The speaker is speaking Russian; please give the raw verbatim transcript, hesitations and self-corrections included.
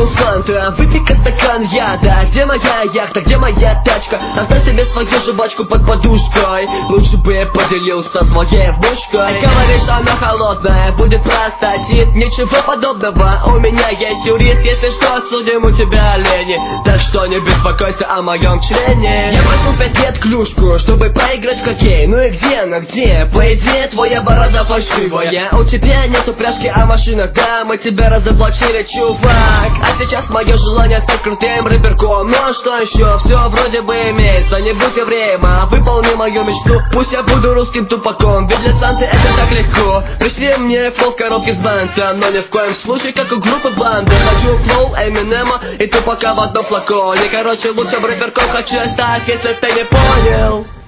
бокал фанта, выпей-ка стакан яда. Где моя яхта, где моя тачка? Оставь себе свою жвачку под подушкой. Лучше бы я поделился своей внучкой. Говоришь, она холодная, будет простатит. Ничего подобного, у меня есть юрист. Если что, судим у тебя олени. Так что не беспокойся о моем члене. Я бросил пять лет клюшку, чтобы поиграть в хоккей. Ну и где она, где? По идее, твоя борода фальшивая. У тебя нету пряжки, а машина, да, мы тебя разоблачили, чувак. А сейчас мое желание стать крутым рэперком. Ну а что еще? Все вроде бы имеется. Не будь евреем, а выполни мою мечту. Пусть я буду русским тупаком, ведь для Санты это так легко. Пришли мне флоу в коробке с бантом, но ни в коем случае, как у группы банды. Хочу флоу Эминема и тупака в одном флаконе. Короче, лучше рэперком хочу стать, если ты не понял.